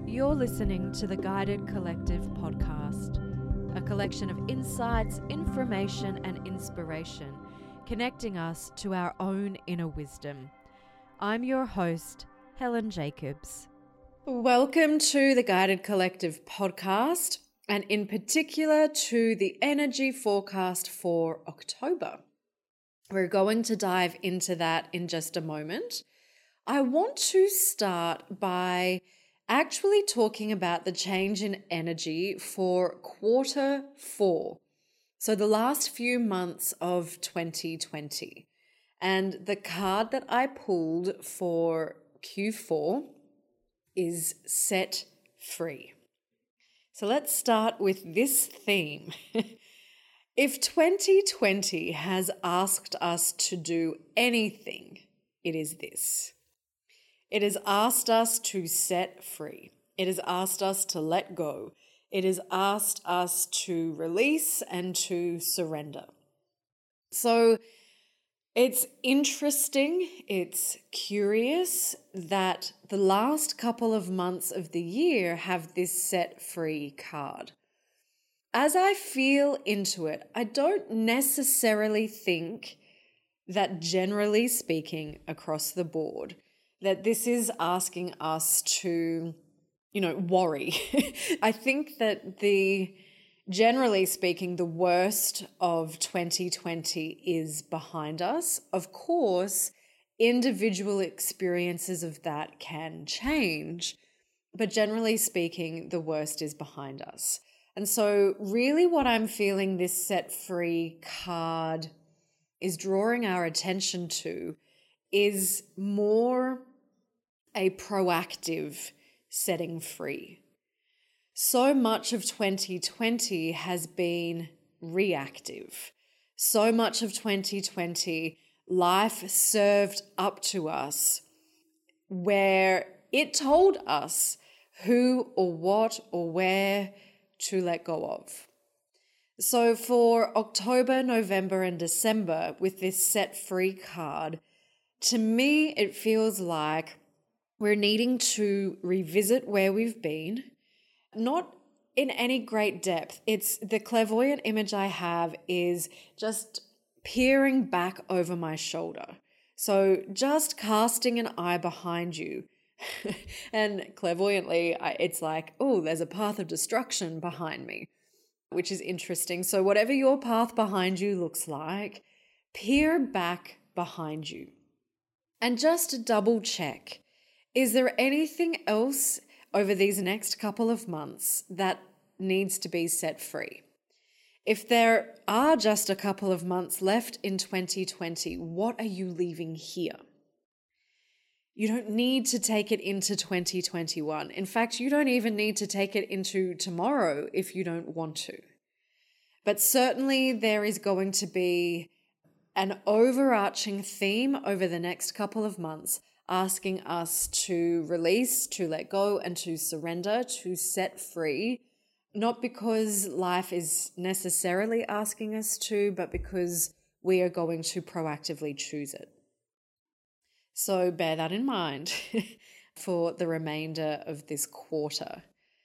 You're listening to the Guided Collective podcast, a collection of insights, information, and inspiration, connecting us to our own inner wisdom. I'm your host, Helen Jacobs. Welcome to the Guided Collective podcast, and in particular to the energy forecast for October. We're going to dive into that in just a moment. I want to start by actually talking about the change in energy for quarter 4. So the last few months of 2020. And the card that I pulled for Q4 is Set Free. So let's start with this theme. If 2020 has asked us to do anything, it is this. It has asked us to set free. It has asked us to let go. It has asked us to release and to surrender. So it's interesting, it's curious that the last couple of months of the year have this set free card. As I feel into it, I don't necessarily think that, generally speaking, across the board, that this is asking us to, worry. I think that generally speaking, the worst of 2020 is behind us. Of course, individual experiences of that can change, but generally speaking, the worst is behind us. And so really what I'm feeling this set free card is drawing our attention to is more a proactive setting free. So much of 2020 has been reactive. So much of 2020, life served up to us where it told us who or what or where to let go of. So for October, November, and December, with this set free card, to me, it feels like we're needing to revisit where we've been, not in any great depth. It's the clairvoyant image I have is just peering back over my shoulder. So just casting an eye behind you. And clairvoyantly, it's like, oh, there's a path of destruction behind me, which is interesting. So whatever your path behind you looks like, peer back behind you. And just double check. Is there anything else over these next couple of months that needs to be set free? If there are just a couple of months left in 2020, what are you leaving here? You don't need to take it into 2021. In fact, you don't even need to take it into tomorrow if you don't want to. But certainly there is going to be an overarching theme over the next couple of months asking us to release, to let go, and to surrender, to set free, not because life is necessarily asking us to, but because we are going to proactively choose it. So bear that in mind for the remainder of this quarter.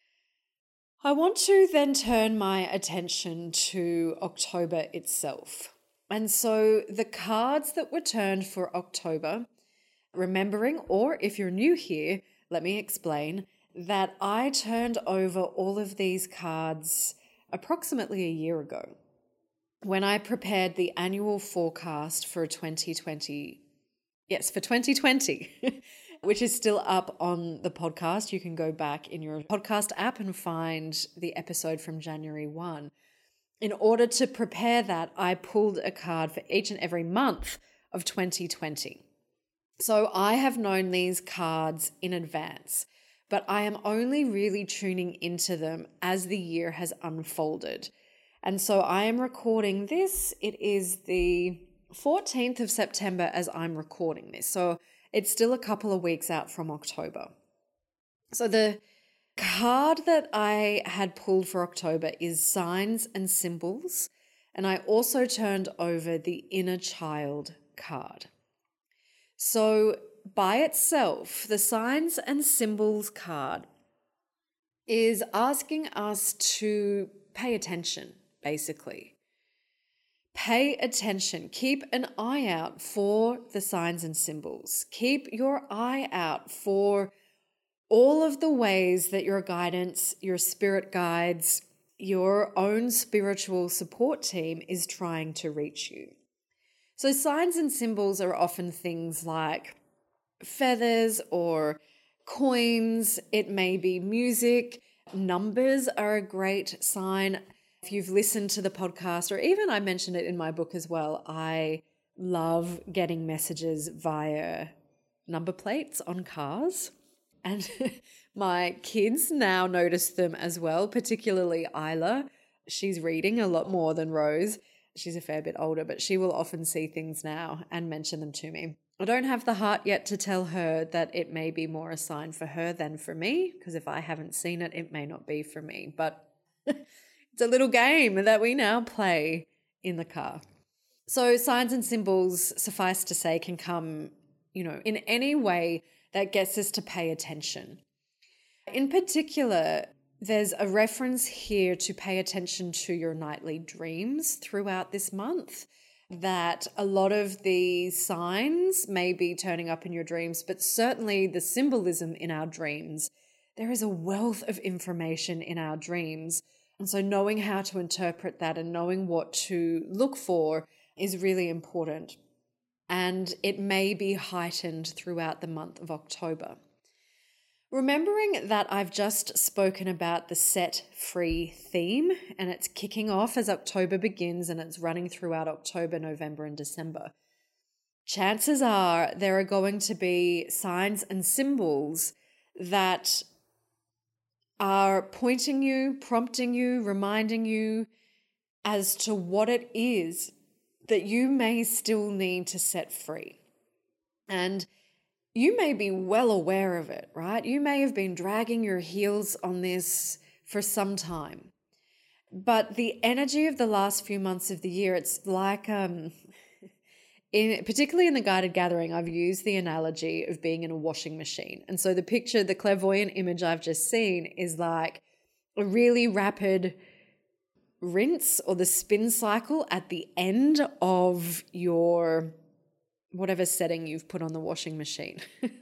I want to then turn my attention to October itself. And so the cards that were turned for October, remembering, or if you're new here, let me explain that I turned over all of these cards approximately a year ago when I prepared the annual forecast for 2020. Yes, for 2020, which is still up on the podcast. You can go back in your podcast app and find the episode from January 1. In order to prepare that, I pulled a card for each and every month of 2020. So I have known these cards in advance, but I am only really tuning into them as the year has unfolded. And so I am recording this. It is the 14th of September as I'm recording this. So it's still a couple of weeks out from October. So the card that I had pulled for October is Signs and Symbols. And I also turned over the Inner Child card. So by itself, the Signs and Symbols card is asking us to pay attention, basically. Pay attention. Keep an eye out for the signs and symbols. Keep your eye out for all of the ways that your guidance, your spirit guides, your own spiritual support team is trying to reach you. So signs and symbols are often things like feathers or coins. It may be music. Numbers are a great sign. If you've listened to the podcast, or even I mentioned it in my book as well, I love getting messages via number plates on cars. And my kids now notice them as well, particularly Isla. She's reading a lot more than Rose. She's a fair bit older, but she will often see things now and mention them to me. I don't have the heart yet to tell her that it may be more a sign for her than for me, because if I haven't seen it, it may not be for me. But it's a little game that we now play in the car. So signs and symbols, suffice to say, can come, in any way that gets us to pay attention. In particular, there's a reference here to pay attention to your nightly dreams throughout this month, that a lot of the signs may be turning up in your dreams, but certainly the symbolism in our dreams. There is a wealth of information in our dreams. And so knowing how to interpret that and knowing what to look for is really important. And it may be heightened throughout the month of October. Remembering that I've just spoken about the Set Free theme, and it's kicking off as October begins and it's running throughout October, November, and December. Chances are there are going to be signs and symbols that are pointing you, prompting you, reminding you as to what it is that you may still need to set free. And you may be well aware of it, right? You may have been dragging your heels on this for some time. But the energy of the last few months of the year, it's like, particularly in the guided gathering, I've used the analogy of being in a washing machine. And so the clairvoyant image I've just seen is like a really rapid rinse or the spin cycle at the end of your whatever setting you've put on the washing machine.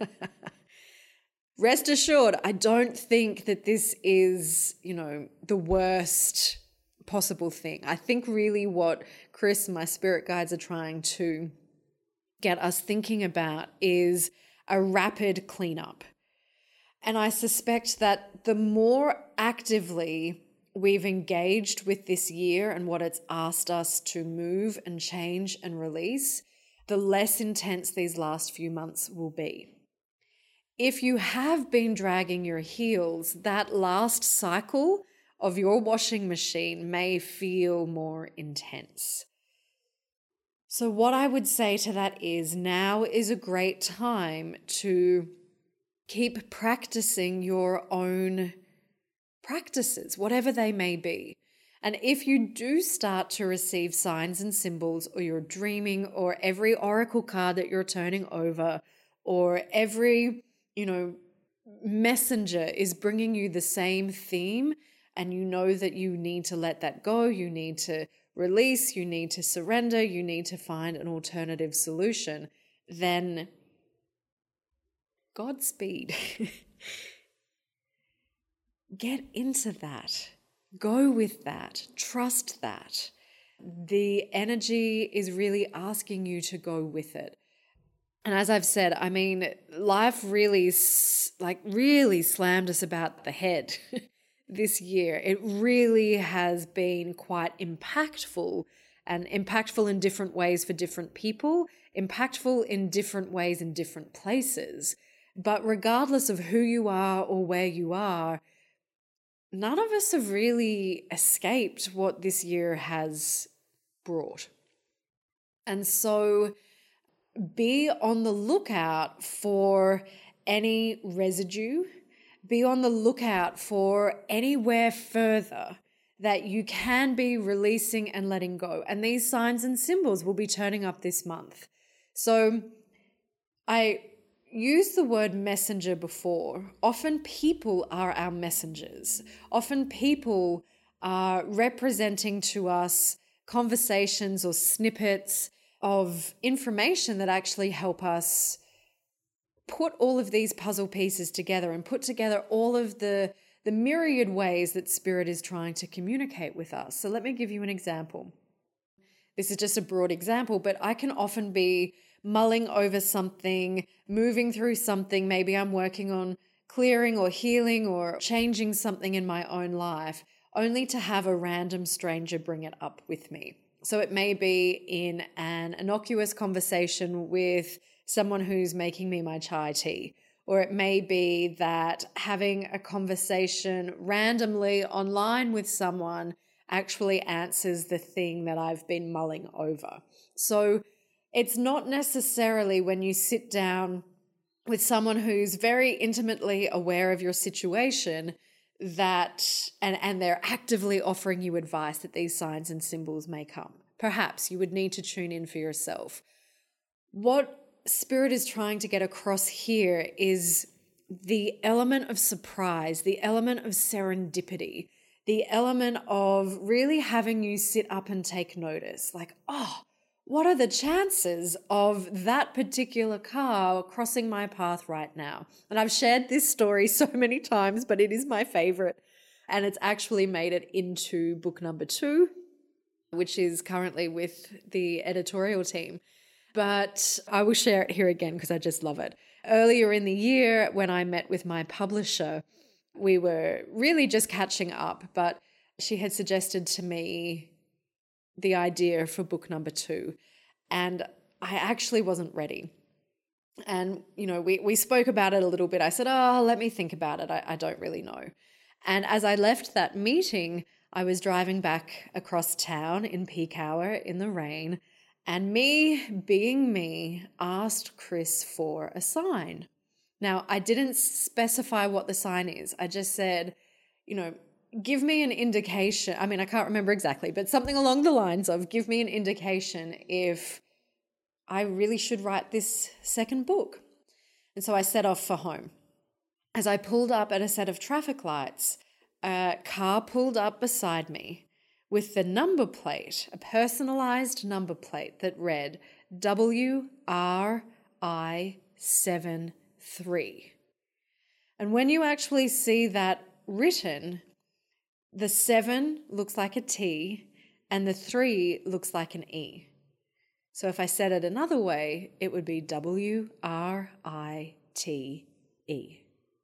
Rest assured, I don't think that this is, the worst possible thing. I think really what Chris, my spirit guides, are trying to get us thinking about is a rapid cleanup. And I suspect that the more actively we've engaged with this year and what it's asked us to move and change and release, the less intense these last few months will be. If you have been dragging your heels, that last cycle of your washing machine may feel more intense. So what I would say to that is now is a great time to keep practicing your own practices, whatever they may be. And if you do start to receive signs and symbols, or you're dreaming, or every oracle card that you're turning over, or every, messenger is bringing you the same theme, and you know that you need to let that go, you need to release, you need to surrender, you need to find an alternative solution, then Godspeed. Get into that. Go with that. Trust that. The energy is really asking you to go with it. And as I've said, life really slammed us about the head this year. It really has been quite impactful, and impactful in different ways for different people, impactful in different ways in different places. But regardless of who you are or where you are, none of us have really escaped what this year has brought. And so be on the lookout for any residue. Be on the lookout for anywhere further that you can be releasing and letting go. And these signs and symbols will be turning up this month. So I used the word messenger before. Often people are our messengers. Often people are representing to us conversations or snippets of information that actually help us put all of these puzzle pieces together and put together all of the myriad ways that Spirit is trying to communicate with us. So let me give you an example. This is just a broad example, but I can often be mulling over something, moving through something. Maybe I'm working on clearing or healing or changing something in my own life, only to have a random stranger bring it up with me. So it may be in an innocuous conversation with someone who's making me my chai tea, or it may be that having a conversation randomly online with someone actually answers the thing that I've been mulling over. So it's not necessarily when you sit down with someone who's very intimately aware of your situation that, and they're actively offering you advice, that these signs and symbols may come. Perhaps you would need to tune in for yourself. What Spirit is trying to get across here is the element of surprise, the element of serendipity, the element of really having you sit up and take notice. Like, oh, what are the chances of that particular car crossing my path right now? And I've shared this story so many times, but it is my favorite. And it's actually made it into book number 2, which is currently with the editorial team. But I will share it here again because I just love it. Earlier in the year, when I met with my publisher, we were really just catching up, but she had suggested to me the idea for book number 2, and I actually wasn't ready. And, we spoke about it a little bit. I said, let me think about it. I don't really know. And as I left that meeting, I was driving back across town in peak hour in the rain, and me, being me, asked Chris for a sign. Now, I didn't specify what the sign is. I just said, give me an indication. I mean, I can't remember exactly, but something along the lines of give me an indication if I really should write this second book. And so I set off for home. As I pulled up at a set of traffic lights, a car pulled up beside me with the number plate, a personalized number plate that read WRI73. And when you actually see that written, the 7 looks like a T and the 3 looks like an E. So if I said it another way, it would be WRITE.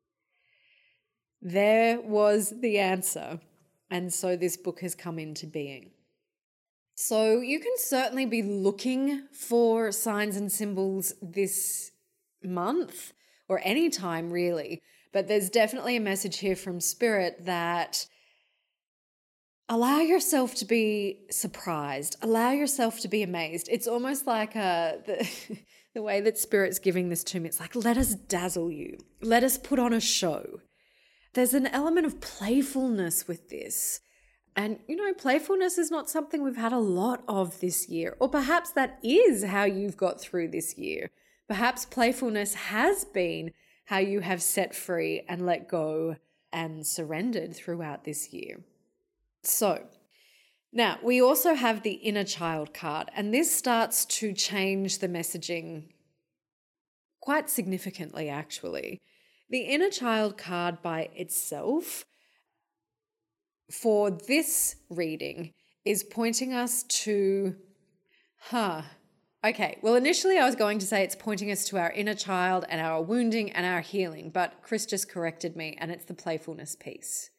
There was the answer. And so this book has come into being. So you can certainly be looking for signs and symbols this month or any time really. But there's definitely a message here from Spirit that allow yourself to be surprised. Allow yourself to be amazed. It's almost like the way that Spirit's giving this to me. It's like, let us dazzle you. Let us put on a show. There's an element of playfulness with this. And, playfulness is not something we've had a lot of this year. Or perhaps that is how you've got through this year. Perhaps playfulness has been how you have set free and let go and surrendered throughout this year. So, now we also have the inner child card, and this starts to change the messaging quite significantly, actually. The inner child card by itself for this reading is pointing us to, okay, well, initially I was going to say it's pointing us to our inner child and our wounding and our healing, but Chris just corrected me and it's the playfulness piece.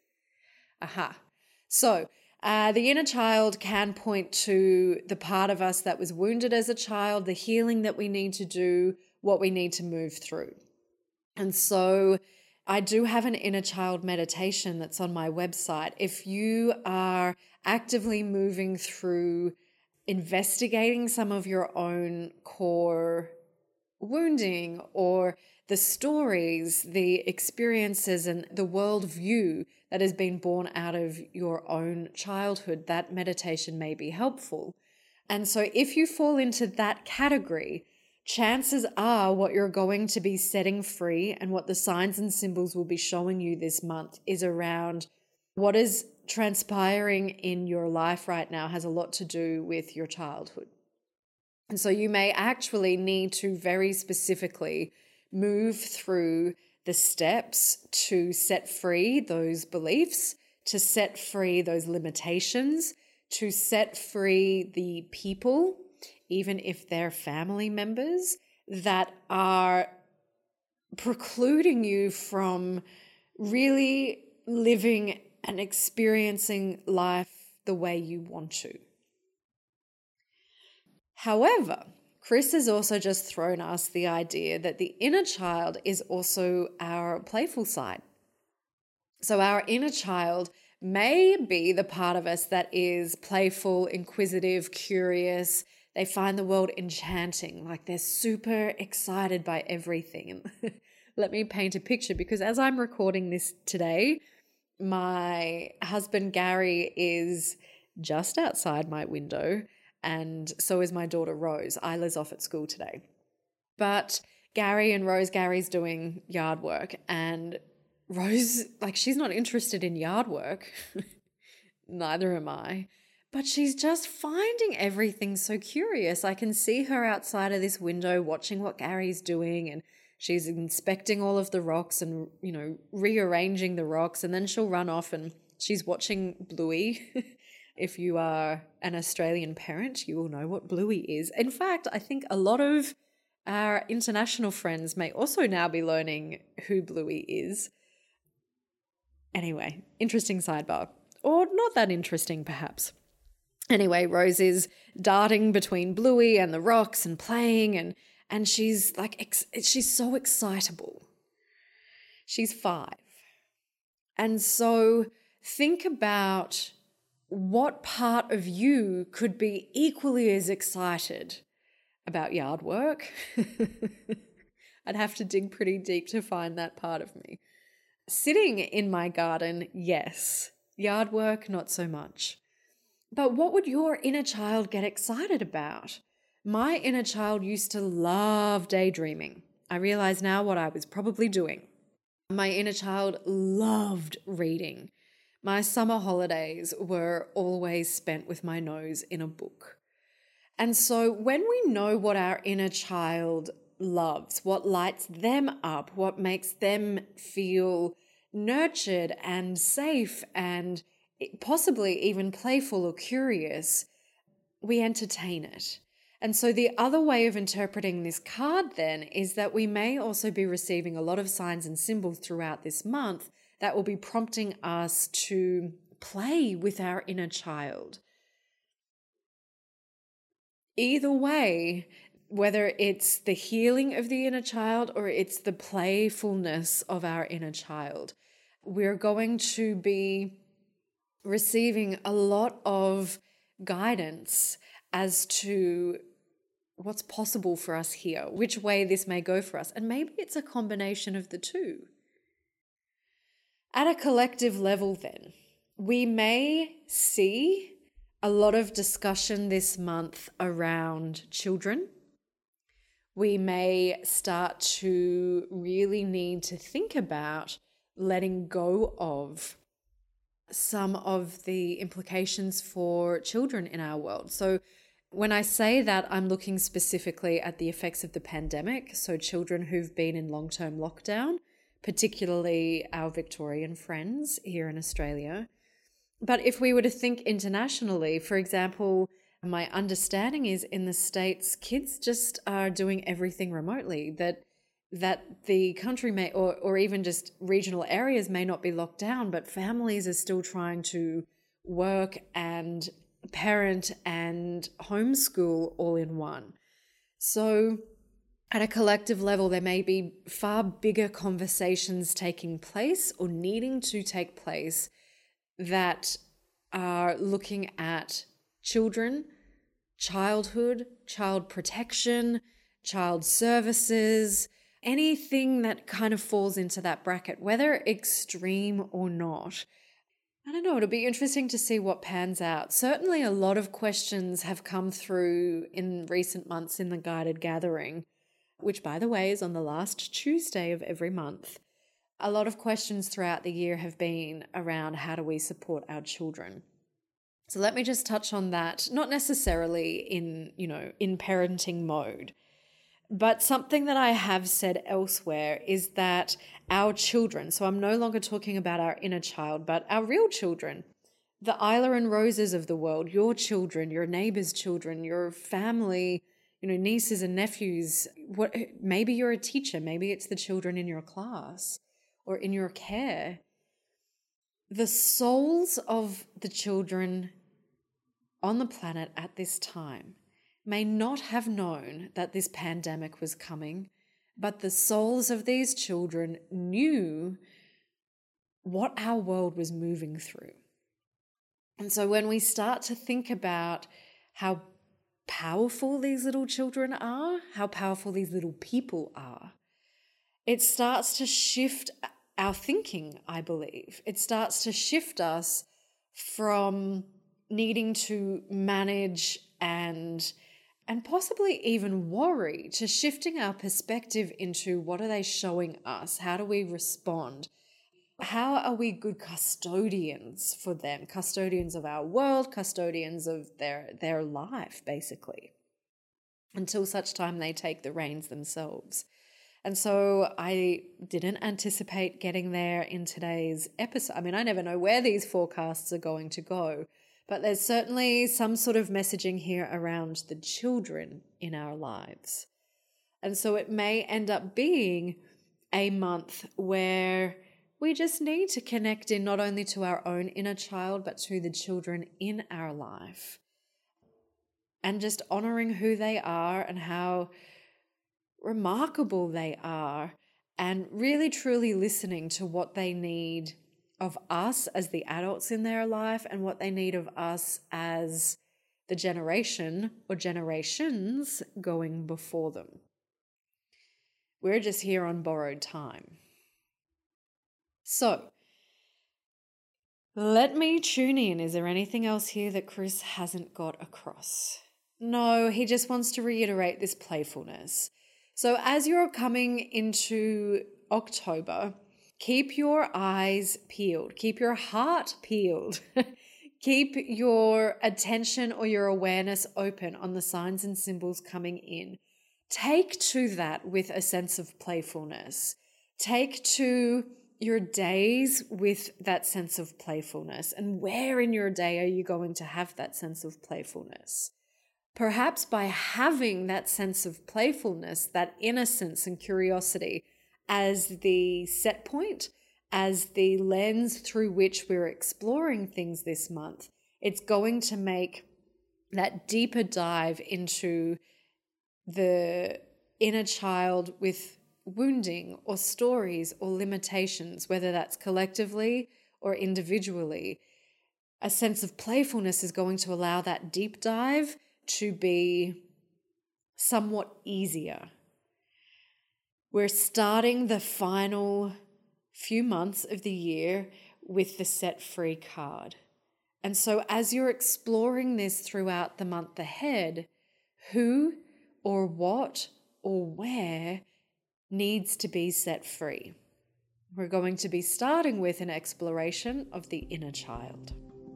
So the inner child can point to the part of us that was wounded as a child, the healing that we need to do, what we need to move through. And so I do have an inner child meditation that's on my website. If you are actively moving through investigating some of your own core wounding or the stories, the experiences and the worldview that has been born out of your own childhood, that meditation may be helpful. And so if you fall into that category, chances are what you're going to be setting free and what the signs and symbols will be showing you this month is around what is transpiring in your life right now has a lot to do with your childhood. And so you may actually need to very specifically move through the steps to set free those beliefs, to set free those limitations, to set free the people, even if they're family members, that are precluding you from really living and experiencing life the way you want to. However, Chris has also just thrown us the idea that the inner child is also our playful side. So our inner child may be the part of us that is playful, inquisitive, curious. They find the world enchanting, like they're super excited by everything. Let me paint a picture, because as I'm recording this today, my husband Gary is just outside my window, and so is my daughter Rose. Isla's off at school today. But Gary's doing yard work, and Rose, she's not interested in yard work. Neither am I. But she's just finding everything so curious. I can see her outside of this window watching what Gary's doing, and she's inspecting all of the rocks and, rearranging the rocks, and then she'll run off and she's watching Bluey. If you are an Australian parent, you will know what Bluey is. In fact, I think a lot of our international friends may also now be learning who Bluey is. Anyway, interesting sidebar. Or not that interesting, perhaps. Anyway, Rose is darting between Bluey and the rocks and playing, and she's she's so excitable. She's 5. And so think about what part of you could be equally as excited about yard work. I'd have to dig pretty deep to find that part of me. Sitting in my garden, yes. Yard work, not so much. But what would your inner child get excited about? My inner child used to love daydreaming. I realize now what I was probably doing. My inner child loved reading. My summer holidays were always spent with my nose in a book. And so when we know what our inner child loves, what lights them up, what makes them feel nurtured and safe and possibly even playful or curious, we entertain it. And so the other way of interpreting this card then is that we may also be receiving a lot of signs and symbols throughout this month that will be prompting us to play with our inner child. Either way, whether it's the healing of the inner child or it's the playfulness of our inner child, we're going to be receiving a lot of guidance as to what's possible for us here, which way this may go for us. And maybe it's a combination of the two. At a collective level then, we may see a lot of discussion this month around children. We may start to really need to think about letting go of some of the implications for children in our world. So when I say that, I'm looking specifically at the effects of the pandemic, so children who've been in long-term lockdown, particularly our Victorian friends here in Australia. But if we were to think internationally, for example, my understanding is in the States, kids just are doing everything remotely, that the country may, or even just regional areas may not be locked down, but families are still trying to work and parent and homeschool all in one. So at a collective level, there may be far bigger conversations taking place or needing to take place that are looking at children, childhood, child protection, child services, anything that kind of falls into that bracket, whether extreme or not. I don't know, it'll be interesting to see what pans out. Certainly a lot of questions have come through in recent months in the guided gathering which by the way is on the last Tuesday of every month, a lot of questions throughout the year have been around how do we support our children. So let me just touch on that, not necessarily in parenting mode, but something that I have said elsewhere is that our children, so I'm no longer talking about our inner child, but our real children, the Isla and Roses of the world, your children, your neighbors' children, your family, nieces and nephews, maybe you're a teacher, maybe it's the children in your class or in your care. The souls of the children on the planet at this time may not have known that this pandemic was coming, but the souls of these children knew what our world was moving through. And so when we start to think about how powerful these little children are, how powerful these little people are, it starts to shift our thinking, I believe. It starts to shift us from needing to manage and possibly even worry, to shifting our perspective into what are they showing us? How do we respond? How are we good custodians for them? Custodians of our world, custodians of their life, basically, until such time they take the reins themselves. And so I didn't anticipate getting there in today's episode. I mean, I never know where these forecasts are going to go, but there's certainly some sort of messaging here around the children in our lives. And so it may end up being a month where we just need to connect in not only to our own inner child, but to the children in our life. And just honoring who they are and how remarkable they are, and really truly listening to what they need of us as the adults in their life and what they need of us as the generation or generations going before them. We're just here on borrowed time. So, let me tune in. Is there anything else here that Chris hasn't got across? No, he just wants to reiterate this playfulness. So as you're coming into October, keep your eyes peeled, keep your heart peeled, keep your attention or your awareness open on the signs and symbols coming in. Take to that with a sense of playfulness. Take to your days with that sense of playfulness. And where in your day are you going to have that sense of playfulness? Perhaps by having that sense of playfulness, that innocence and curiosity as the set point, as the lens through which we're exploring things this month, it's going to make that deeper dive into the inner child with wounding or stories or limitations, whether that's collectively or individually. A sense of playfulness is going to allow that deep dive to be somewhat easier. We're starting the final few months of the year with the Set Free card. And so as you're exploring this throughout the month ahead, who or what or where needs to be set free? We're going to be starting with an exploration of the inner child.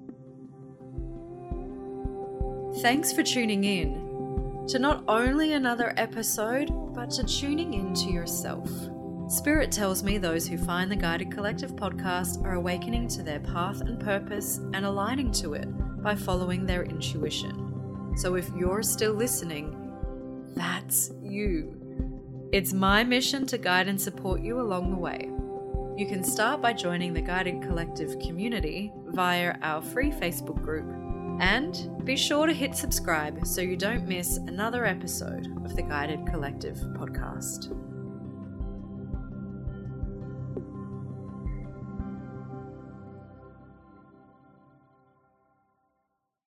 Thanks for tuning in to not only another episode, but to tuning in to yourself. Spirit tells me those who find the Guided Collective podcast are awakening to their path and purpose and aligning to it by following their intuition. So if you're still listening, that's you. It's my mission to guide and support you along the way. You can start by joining the Guided Collective community via our free Facebook group. And be sure to hit subscribe so you don't miss another episode of the Guided Collective podcast.